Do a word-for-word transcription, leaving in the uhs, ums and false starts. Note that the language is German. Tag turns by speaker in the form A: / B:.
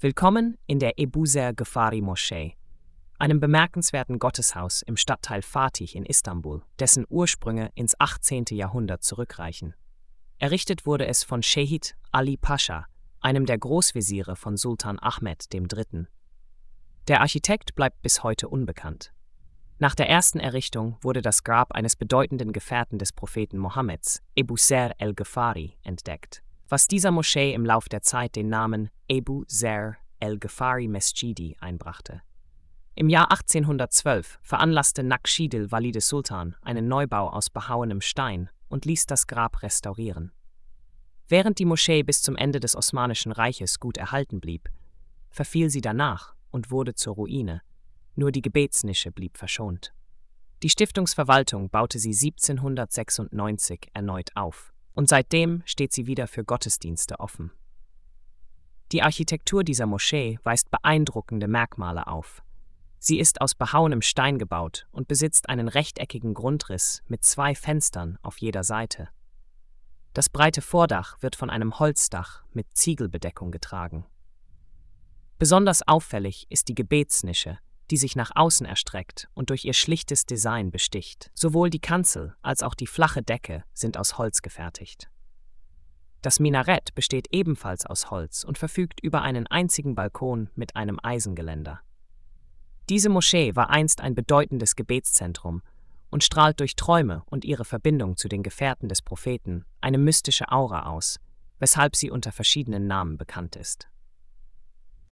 A: Willkommen in der Ebu Zer Ghafari Moschee, einem bemerkenswerten Gotteshaus im Stadtteil Fatih in Istanbul, dessen Ursprünge ins achtzehnte Jahrhundert zurückreichen. Errichtet wurde es von Şehit Ali Pascha, einem der Großwesire von Sultan Ahmed der Dritte. Der Architekt bleibt bis heute unbekannt. Nach der ersten Errichtung wurde das Grab eines bedeutenden Gefährten des Propheten Mohammeds, Ebu Zer el-Ghafari, entdeckt, was dieser Moschee im Lauf der Zeit den Namen Ebu Zer el-Ghafari Mescidi einbrachte. Im Jahr achtzehnhundertzwölf veranlasste Naqschidil Walid Sultan einen Neubau aus behauenem Stein und ließ das Grab restaurieren. Während die Moschee bis zum Ende des Osmanischen Reiches gut erhalten blieb, verfiel sie danach und wurde zur Ruine, nur die Gebetsnische blieb verschont. Die Stiftungsverwaltung baute sie siebzehnhundertsechsundneunzig erneut auf, und seitdem steht sie wieder für Gottesdienste offen. Die Architektur dieser Moschee weist beeindruckende Merkmale auf. Sie ist aus behauenem Stein gebaut und besitzt einen rechteckigen Grundriss mit zwei Fenstern auf jeder Seite. Das breite Vordach wird von einem Holzdach mit Ziegelbedeckung getragen. Besonders auffällig ist die Gebetsnische, die sich nach außen erstreckt und durch ihr schlichtes Design besticht. Sowohl die Kanzel als auch die flache Decke sind aus Holz gefertigt. Das Minarett besteht ebenfalls aus Holz und verfügt über einen einzigen Balkon mit einem Eisengeländer. Diese Moschee war einst ein bedeutendes Gebetszentrum und strahlt durch Träume und ihre Verbindung zu den Gefährten des Propheten eine mystische Aura aus, weshalb sie unter verschiedenen Namen bekannt ist.